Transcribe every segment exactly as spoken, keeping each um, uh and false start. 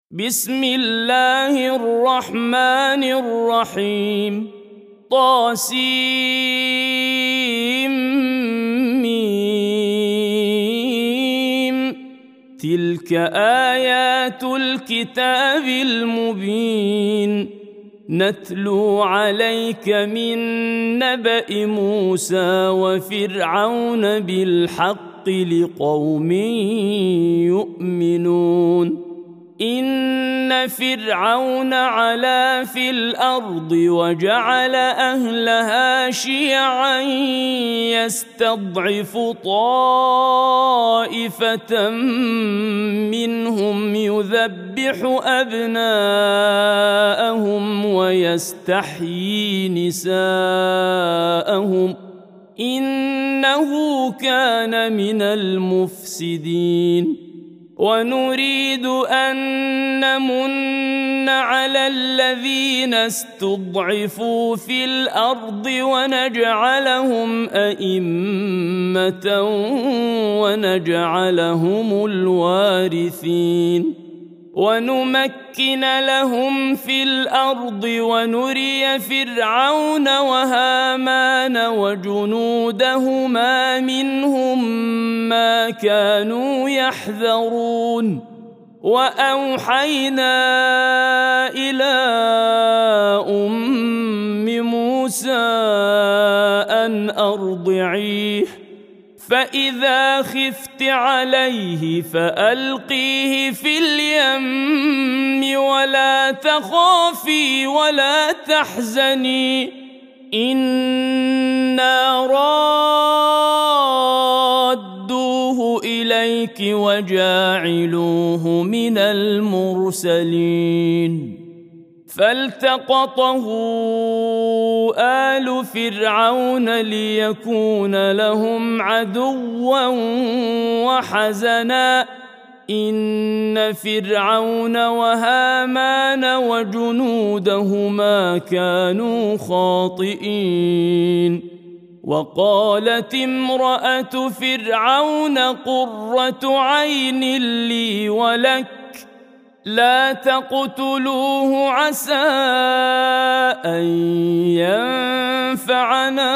بسم الله الرحمن الرحيم طاسيم ميم تلك آيات الكتاب المبين نتلو عليك من نبأ موسى وفرعون بالحق لقوم يؤمنون إن فرعون علا في الأرض وجعل أهلها شيعا يستضعف طائفة منهم يذبح أبناءهم ويستحيي نساءهم إنه كان من المفسدين ونريد أن نمن على الذين استضعفوا في الأرض ونجعلهم أئمة ونجعلهم الوارثين ونمكن لهم في الأرض ونري فرعون وهامان وجنودهما منهم ما كانوا يحذرون وأوحينا إلى أم موسى أن أرضعيه فإذا خفت عليه فألقيه في اليم ولا تخافي ولا تحزني إنا رادوه إليك وجاعلوه من المرسلين فالتقطه آل فرعون ليكون لهم عدوا وحزنا إن فرعون وهامان وجنودهما كانوا خاطئين وقالت امرأة فرعون قرة عين لي ولك لا تقتلوه عسى أن ينفعنا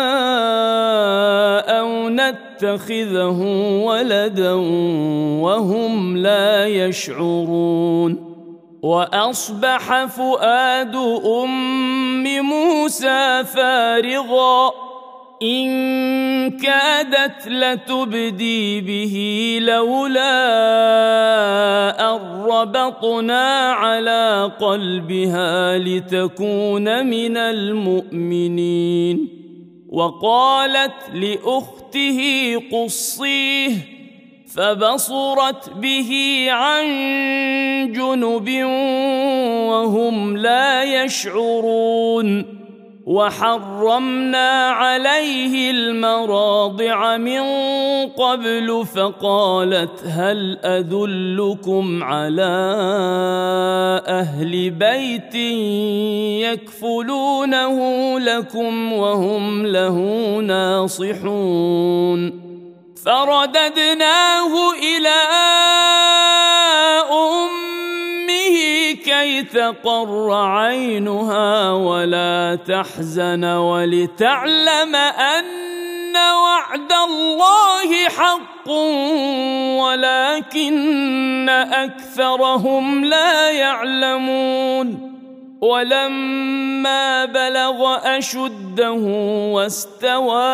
أو نتخذه ولدا وهم لا يشعرون وأصبح فؤاد أم موسى فارغا إن كادت لتبدي به لولا أن ربطنا على قلبها لتكون من المؤمنين وقالت لأخته قصيه فبصرت به عن جنب وهم لا يشعرون وحرمنا عليه المراضع من قبل فقالت هل أدلكم على أهل بيت يكفلونه لكم وهم له ناصحون فرددناه إلى أمه كي تقر عينها ولا تحزن ولتعلم أن وعد الله حق ولكن أكثرهم لا يعلمون ولما بلغ أشده واستوى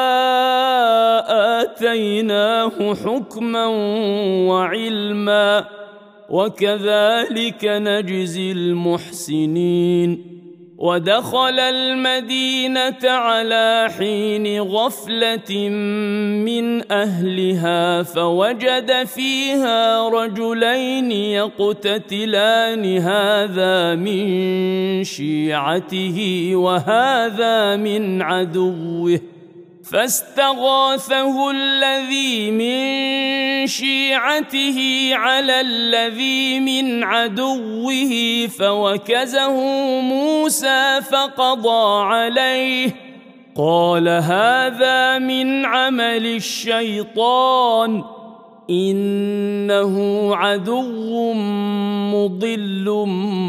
آتيناه حكما وعلما وكذلك نجزي المحسنين ودخل المدينة على حين غفلة من أهلها فوجد فيها رجلين يقتتلان هذا من شيعته وهذا من عدوه فاستغاثه الذي من شيعته على الذي من عدوه فوكزه موسى فقضى عليه قال هذا من عمل الشيطان إنه عدو مضل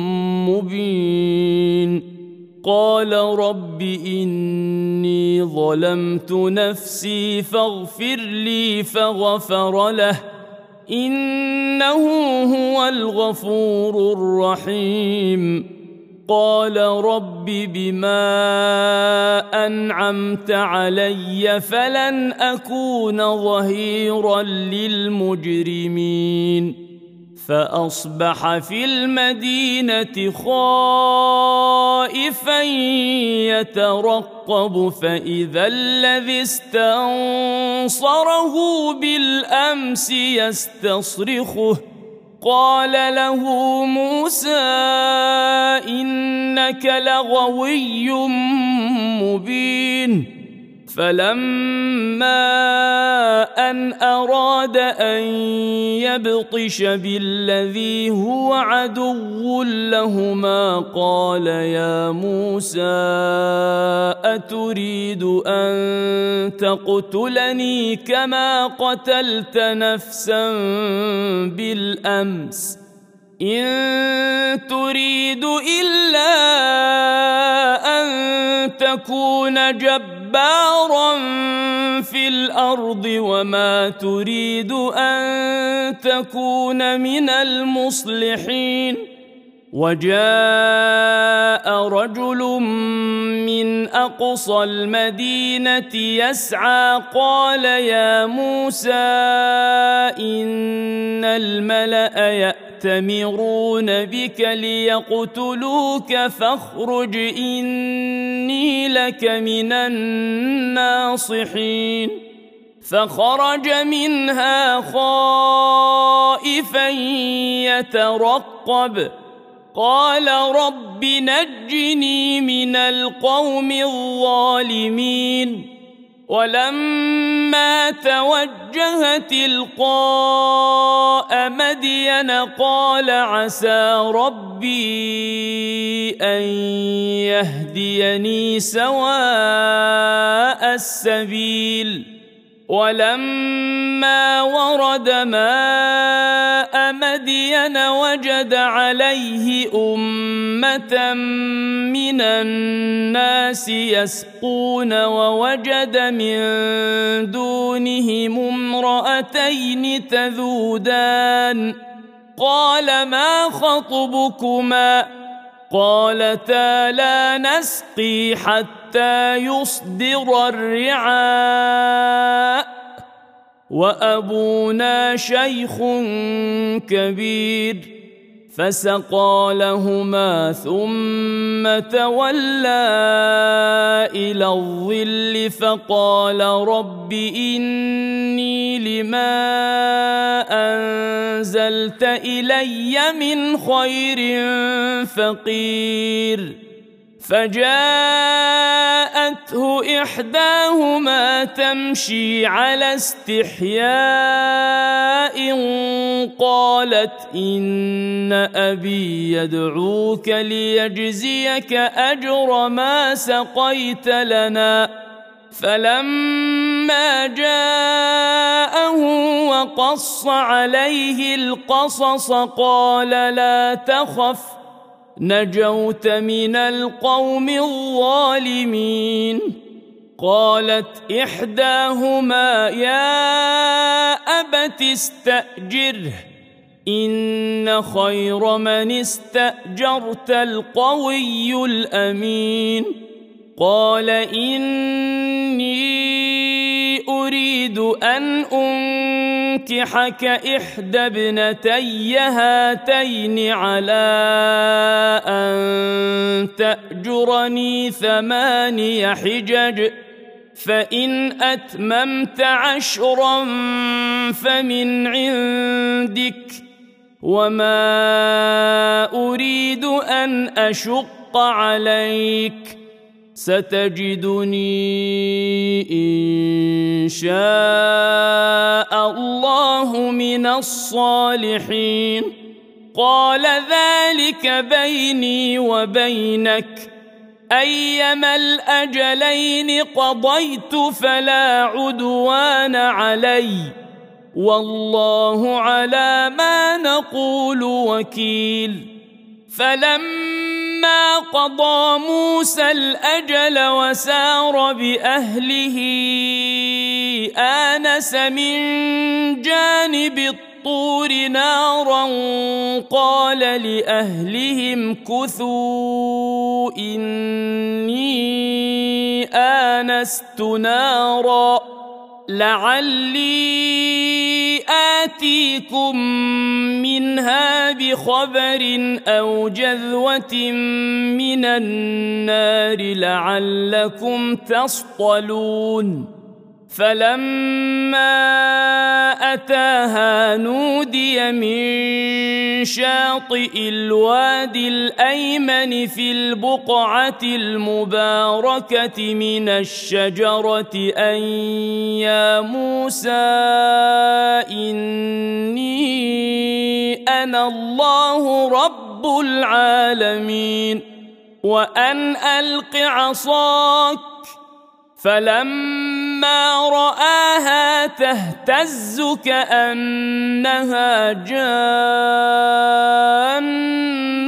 مبين قال رب إني ظلمت نفسي فاغفر لي فغفر له إنه هو الغفور الرحيم قال رب بما أنعمت علي فلن أكون ظهيرا للمجرمين فأصبح في المدينة خائفا يترقب فإذا الذي استنصره بالأمس يستصرخه قال له موسى إنك لغوي مبين فلما أن أراد أن يبطش بالذي هو عدو لهما قال يا موسى أتريد أن تقتلني كما قتلت نفسا بالأمس إن تريد إلا أن تكون جبارا في الأرض وما تريد أن تكون من المصلحين وجاء رجل من أقصى المدينة يسعى قال يا موسى إن الملأ يأتمرون بك ليقتلوك فاخرج إني لك من الناصحين فخرج منها خائفا يترقب قال رب نجني من القوم الظالمين ولما توجه تلقاء مدين قال عسى ربي أن يهديني سواء السبيل ولما ورد ماء مدين وجد عليه أمة من الناس يسقون ووجد من دونهم امرأتين تذودان قال ما خطبكما قالتا لا نسقي حتى يصدر الرعاء وأبونا شيخ كبير فسقى لهما ثم تولى إلى الظل فقال رب إني لما أنزلت إلي من خير فقير فجاءته إحداهما تمشي على استحياء قالت إن أبي يدعوك ليجزيك أجر ما سقيت لنا فلما جاءه وقص عليه القصص قال لا تخف نجوت من القوم الظالمين قالت إحداهما يا أبت استأجره إن خير من استأجرت القوي الأمين قال إني أريد أن أنكحك إحدى ابنتي هاتين على أن تأجرني ثماني حجج فإن أتممت عشرا فمن عندك وما أريد أن أشق عليك ستجدني إن شاء الله من الصالحين قال ذلك بيني وبينك أيما الأجلين قضيت فلا عدوان علي والله على ما نقول وكيل. فلما قضى موسى الأجل وسار بأهله آنس من جانب الطور نارا قال لأهلهم كثوا إني آنست نارا لعلي آتيكم منها بخبر أو جذوة من النار لعلكم تصطلون. فلما أتاها نودي من شاطئ الوادي الأيمن في البقعة المباركة من الشجرة أن يا موسى إني أنا الله رب العالمين وأن ألق عصاك. فلما رآها تهتز كأنها جان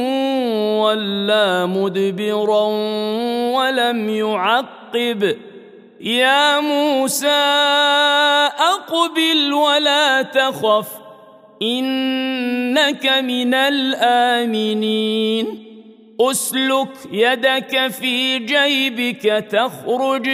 ولا مدبرا ولم يعقب. يا موسى أقبل ولا تخف إنك من الآمنين. أسلك يدك في جيبك تخرج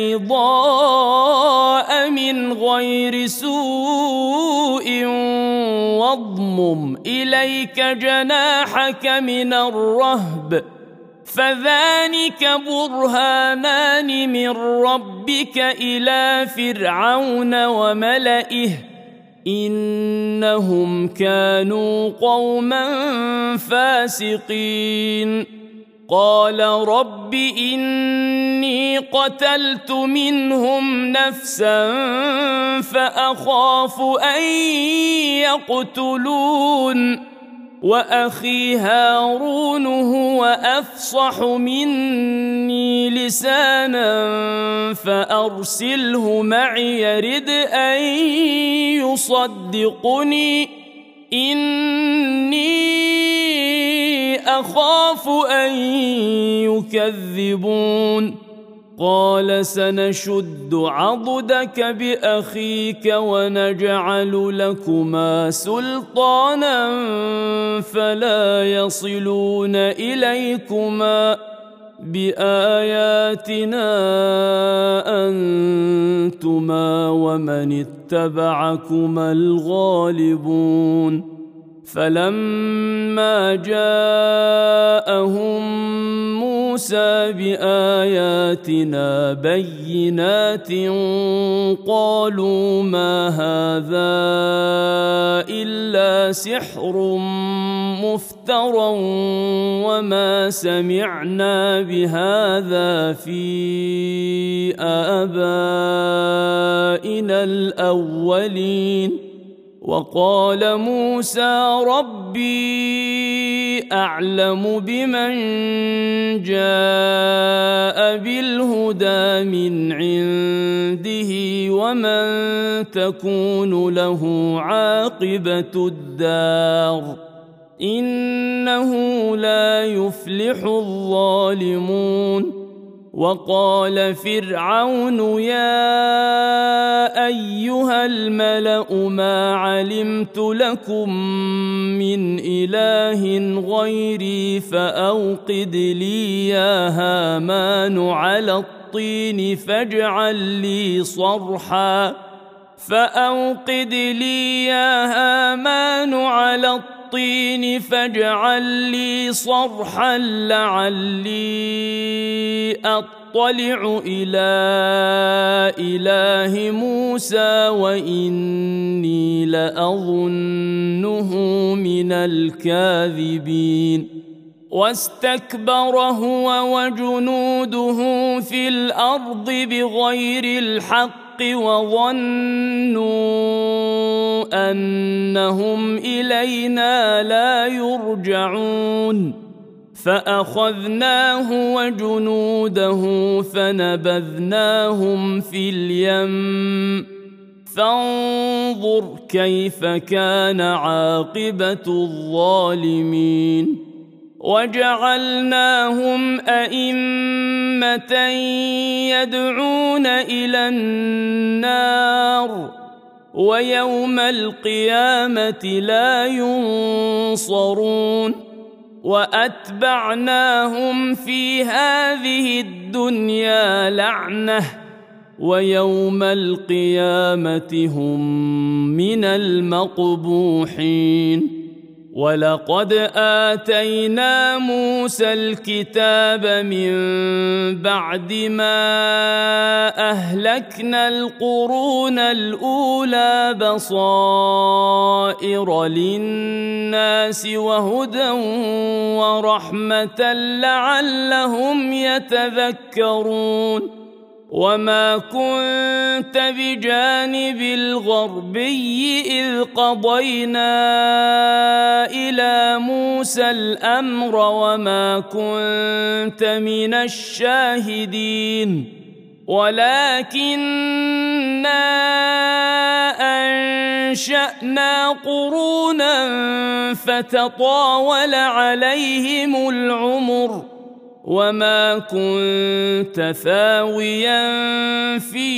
بيضاء من غير سوء واضمم إليك جناحك من الرهب فذلك برهانان من ربك إلى فرعون وملئه إنهم كانوا قوما فاسقين. قال رب إني قتلت منهم نفسا فأخاف أن يقتلون وأخي هارون هو أفصح مني لسانا فأرسله معي يرد أن يصدقني إني أخاف أن يكذبون. قال سنشد عضدك بأخيك ونجعل لكما سلطانا فلا يصلون إليكما بآياتنا أنتما ومن اتبعكما الغالبون. فلما جاءهم موسى بآياتنا بينات قالوا ما هذا إلا سحر مفترى وما سمعنا بهذا في آبائنا الأولين. وقال موسى ربي أعلم بمن جاء بالهدى من عنده ومن تكون له عاقبة الدار إنه لا يفلح الظالمون. وقال فرعون يا أيها الملأ ما علمت لكم من إله غيري فأوقد لي يا هامان على الطين فاجعل لي صرحا فأوقد لي يا هامان على الطين الطين فاجعل لي صرحا لعلي أطلع إلى إله موسى وإني لأظنه من الكاذبين. واستكبر هو وجنوده في الأرض بغير الحق وظنوا أنهم إلينا لا يرجعون فأخذناه وجنوده فنبذناهم في اليم فانظر كيف كان عاقبة الظالمين وجعلناهم أئمة يدعون إلى النار ويوم القيامة لا ينصرون وأتبعناهم في هذه الدنيا لعنة ويوم القيامة هم من المقبوحين ولقد آتينا موسى الكتاب من بعد ما أهلكنا القرون الأولى بصائر للناس وهدى ورحمة لعلهم يتذكرون وما كنت بجانب الغربي إذ قضينا إلى موسى الأمر وما كنت من الشاهدين ولكننا أنشأنا قرونا فتطاول عليهم العمر وما كنت ثاويا في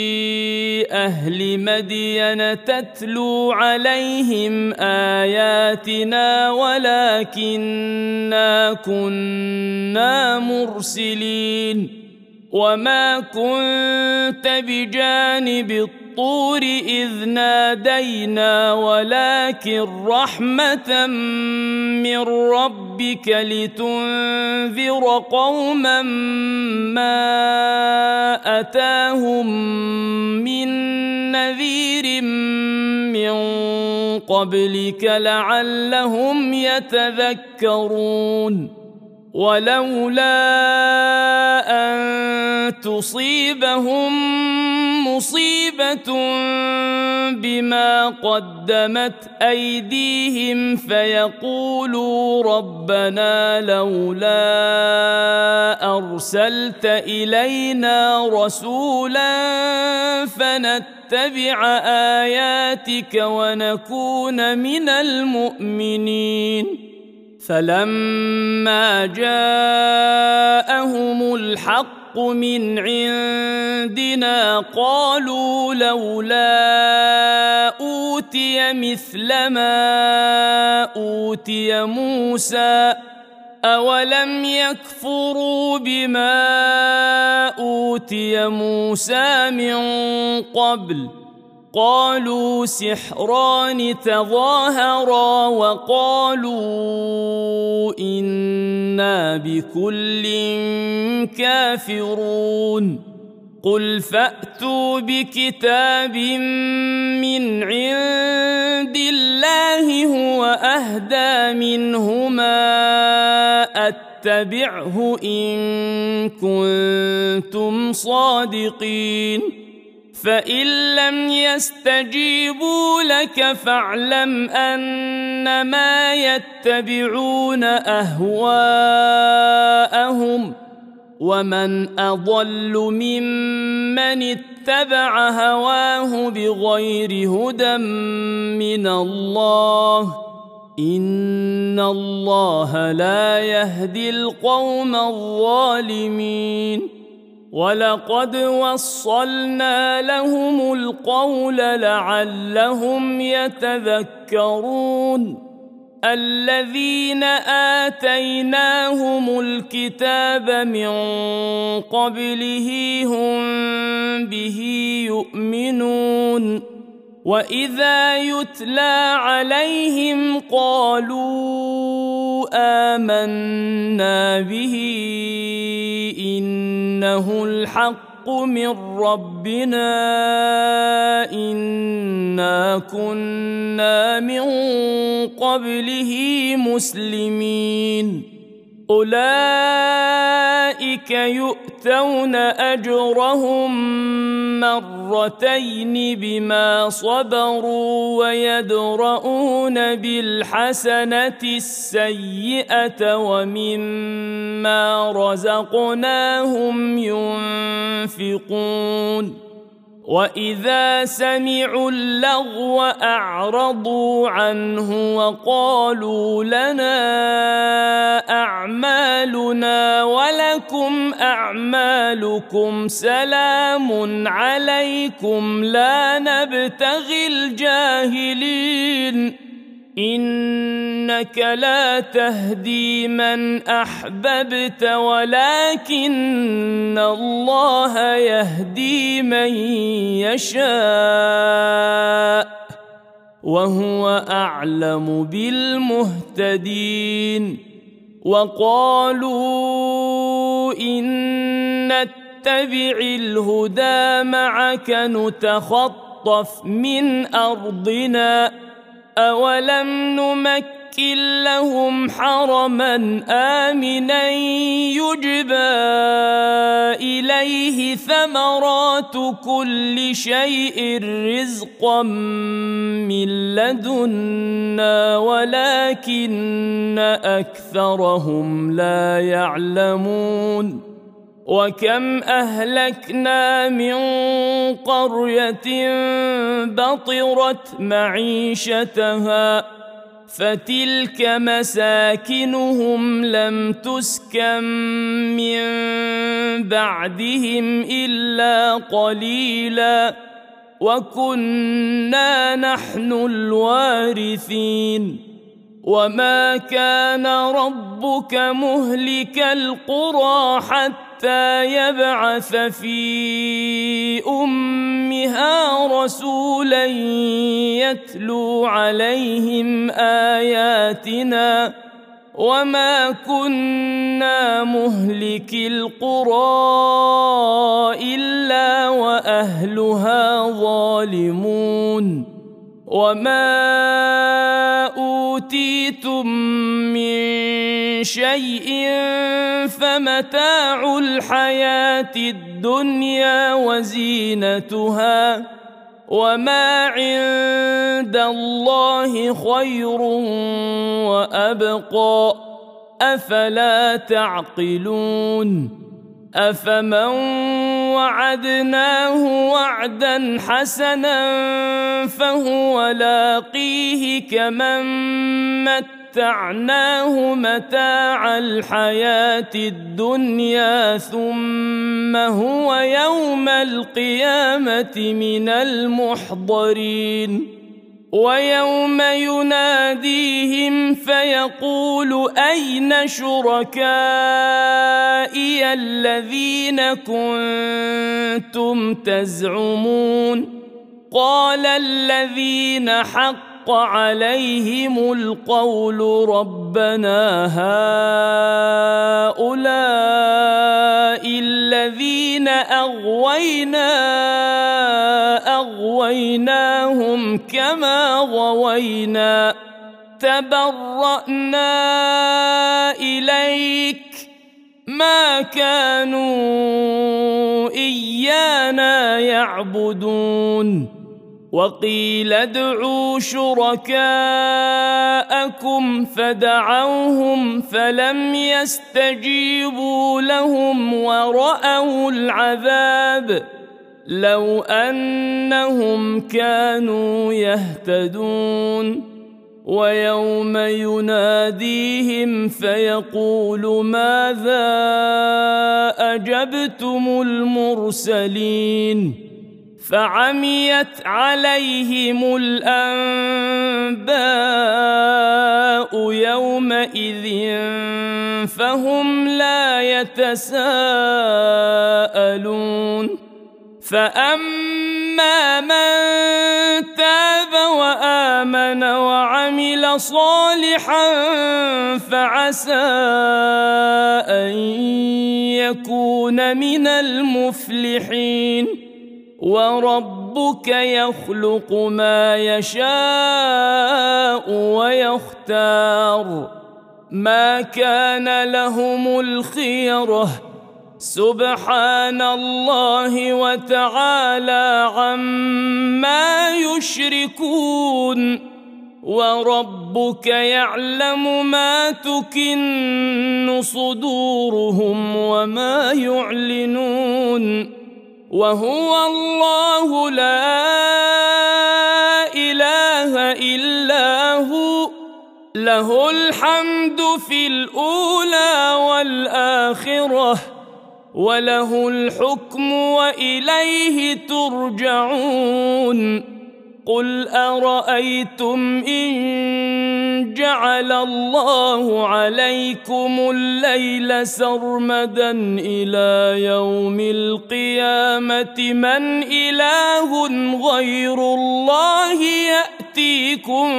أهل مدين تتلو عليهم آياتنا ولكننا كنا مرسلين وما كنت بجانب الطور إذ نادينا ولكن رحمة من ربك لتنذر قوما ما أتاهم من نذير من قبلك لعلهم يتذكرون ولولا أن تصيبهم مصيبة بما قدمت أيديهم فيقولوا ربنا لولا أرسلت إلينا رسولا فنتبع آياتك ونكون من المؤمنين فلما جاءهم الحق من عندنا قالوا لولا أوتي مثل ما أوتي موسى أولم يكفروا بما أوتي موسى من قبل قالوا سحران تظاهرا وقالوا إنا بكل كافرون قل فأتوا بكتاب من عند الله هو أهدى منهما أتبعه إن كنتم صادقين فإن لم يستجيبوا لك فاعلم أنما يتبعون أهواءهم ومن أضل ممن اتبع هواه بغير هدى من الله إن الله لا يهدي القوم الظالمين ولقد وصلنا لهم القول لعلهم يتذكرون الذين آتيناهم الكتاب من قبله هم به يؤمنون وإذا يتلى عليهم قالوا آمنا به إنه الحق من ربنا إنا كنا من قبله مسلمين أولئك يؤتون أجرهم مرتين بما صبروا ويدرؤون بالحسنة السيئة ومما رزقناهم ينفقون وإذا سمعوا اللغو أعرضوا عنه وقالوا لنا أعمالنا ولكم أعمالكم سلام عليكم لا نبتغي الجاهلين إنك لا تهدي من أحببت ولكن الله يهدي من يشاء وهو أعلم بالمهتدين وقالوا إن نتبع الهدى معك نتخطف من أرضنا أولم نمكن لهم حرما آمنا يجبى إليه ثمرات كل شيء رزقا من لدنا ولكن أكثرهم لا يعلمون وكم أهلكنا من قرية بطرت معيشتها فتلك مساكنهم لم تسكن من بعدهم إلا قليلا وكنا نحن الوارثين وما كان ربك مهلك القرى حتى يبعث في أمها رسولا يتلو عليهم آياتنا وما كنا مهلك القرى إلا وأهلها ظالمون وما أوتيتم من شيء فمتاع الحياة الدنيا وزينتها وما عند الله خير وأبقى أفلا تعقلون أفمن وعدناه وعدا حسنا فهو لاقيه كمن متعناه متاع الحياة الدنيا ثم هو يوم القيامة من المحضرين ويوم يناديهم فيقول أين شركائي الذين كنتم تزعمون قال الذين حق عليهم القول ربنا هؤلاء الذين أغوينا أغويناهم كما غوينا تبرأنا إليك ما كانوا إيانا يعبدون وقيل ادعوا شركاءكم فدعوهم فلم يستجيبوا لهم ورأوا العذاب لو أنهم كانوا يهتدون ويوم يناديهم فيقول ماذا أجبتم المرسلين فعميت عليهم الأنباء يومئذ فهم لا يتساءلون فأما من تاب وآمن وعمل صالحا فعسى أن يكون من المفلحين وربك يخلق ما يشاء ويختار ما كان لهم الخيرة سبحان الله وتعالى عما يشركون وربك يعلم ما تكن صدورهم وما يعلنون وهو الله لا إله إلا هو له الحمد في الأولى والآخرة وله الحكم وإليه ترجعون قل أرأيتم إن جعل الله عليكم الليل سرمدا إلى يوم القيامة من إله غير الله يأتيكم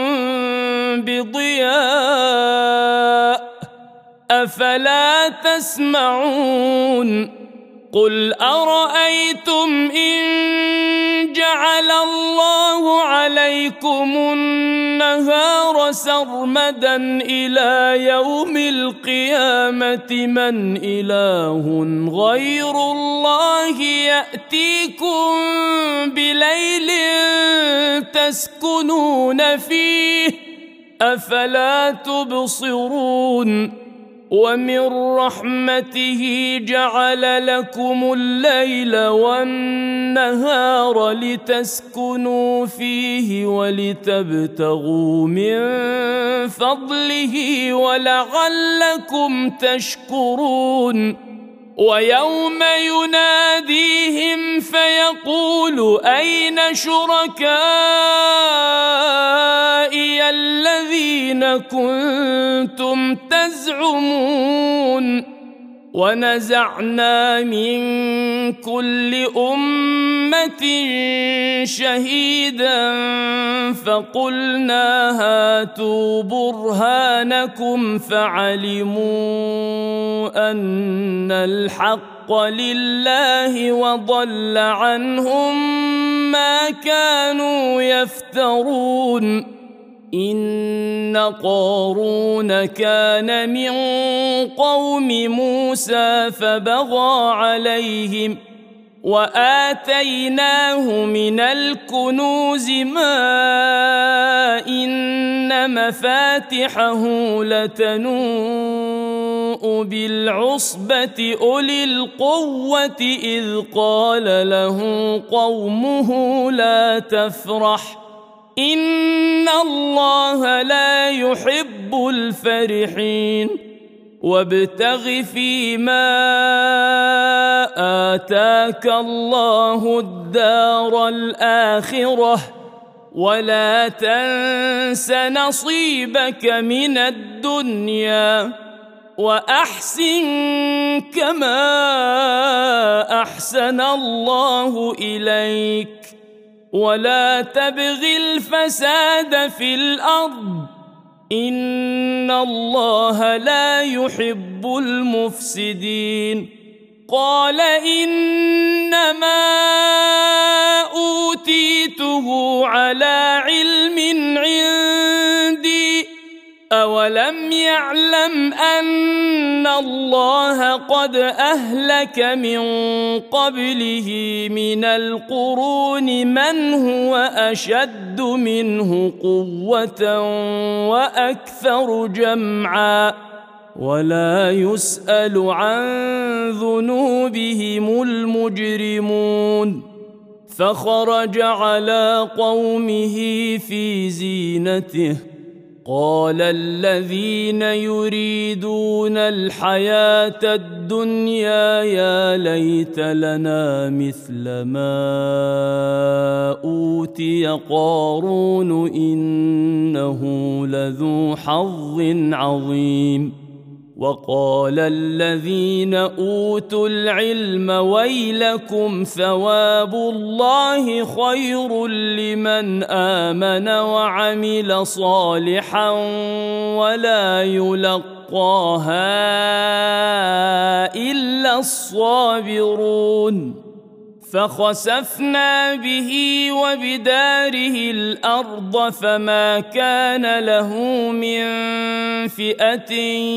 بضياء أفلا تسمعون قل أرأيتم إن جعل الله عليكم النهار سرمدا إلى يوم القيامة من إله غير الله يأتيكم بليل تسكنون فيه أفلا تبصرون ومن رحمته جعل لكم الليل والنهار لتسكنوا فيه ولتبتغوا من فضله ولعلكم تشكرون ويوم يناديهم فيقول أين شركائي الذين كنتم تزعمون ونزعنا من كل أمة شهيدا فقلنا هاتوا برهانكم فعلموا أن الحق لله وضل عنهم ما كانوا يفترون إن قارون كان من قوم موسى فبغى عليهم وآتيناه من الكنوز ما إن مفاتحه لتنوء بالعصبة أولي القوة إذ قال له قومه لا تفرح إن الله لا يحب الفرحين وابتغ فيما آتاك الله الدار الآخرة ولا تنس نصيبك من الدنيا وأحسن كما أحسن الله إليك ولا تبغ الفساد في الأرض إن الله لا يحب المفسدين قال إنما أوتيته على علم عندي أولم يعلم أن الله قد أهلك من قبله من القرون من هو أشد منه قوة وأكثر جمعا ولا يسأل عن ذنوبهم المجرمون فخرج على قومه في زينته قال الذين يريدون الحياة الدنيا يا ليت لنا مثل ما أوتي قارون إنه لذو حظ عظيم وقال الذين أوتوا العلم ويلكم ثواب الله خير لمن آمن وعمل صالحا ولا يلقاها إلا الصابرون فخسفنا به وبداره الأرض فما كان له من فئة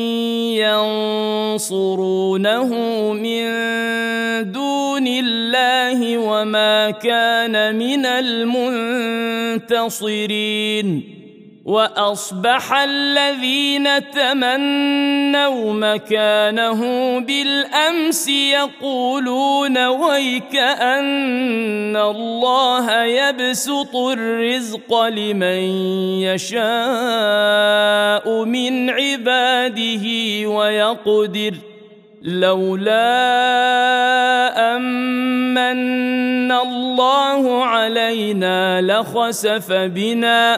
ينصرونه من دون الله وما كان من المنتصرين وأصبح الذين تمنوا مكانه بالأمس يقولون ويك أن الله يبسط الرزق لمن يشاء من عباده ويقدر لولا أمن الله علينا لخسف بنا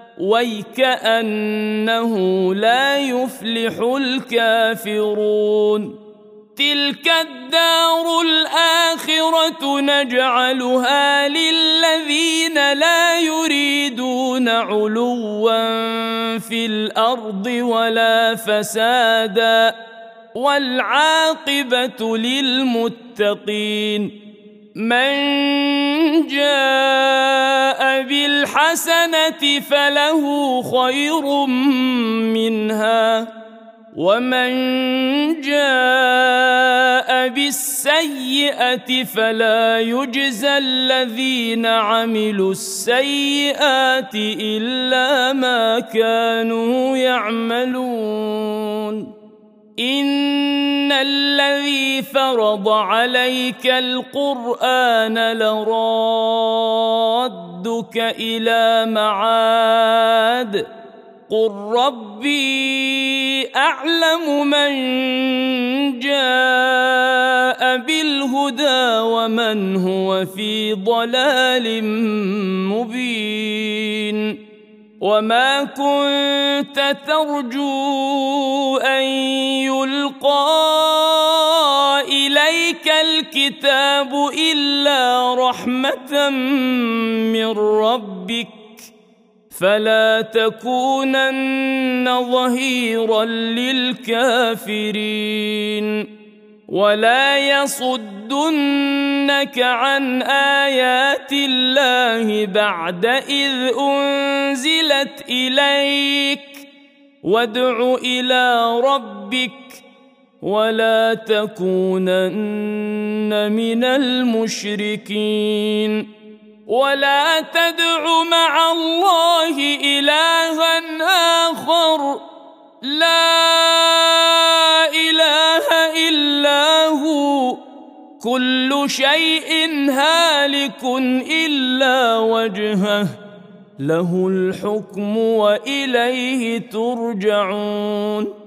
ويكأنه لا يفلح الكافرون تلك الدار الآخرة نجعلها للذين لا يريدون علوا في الأرض ولا فسادا والعاقبة للمتقين من جاء بالحسنة فله خير منها ومن جاء بالسيئة فلا يجزى الذين عملوا السيئات إلا ما كانوا يعملون إن الذي فرض عليك القرآن لرادك إلى معاد قل ربي أعلم من جاء بالهدى ومن هو في ضلال مبين وما كنت ترجو أن يلقى إليك الكتاب إلا رحمة من ربك فلا تكونن ظهيرا للكافرين ولا يصدنك عن آيات الله بعد إذ أنزلت إليك وادع إلى ربك ولا تكونن من المشركين ولا تدع مع الله إلها آخر لا إله إلا هو كل شيء هالك إلا وجهه له الحكم وإليه ترجعون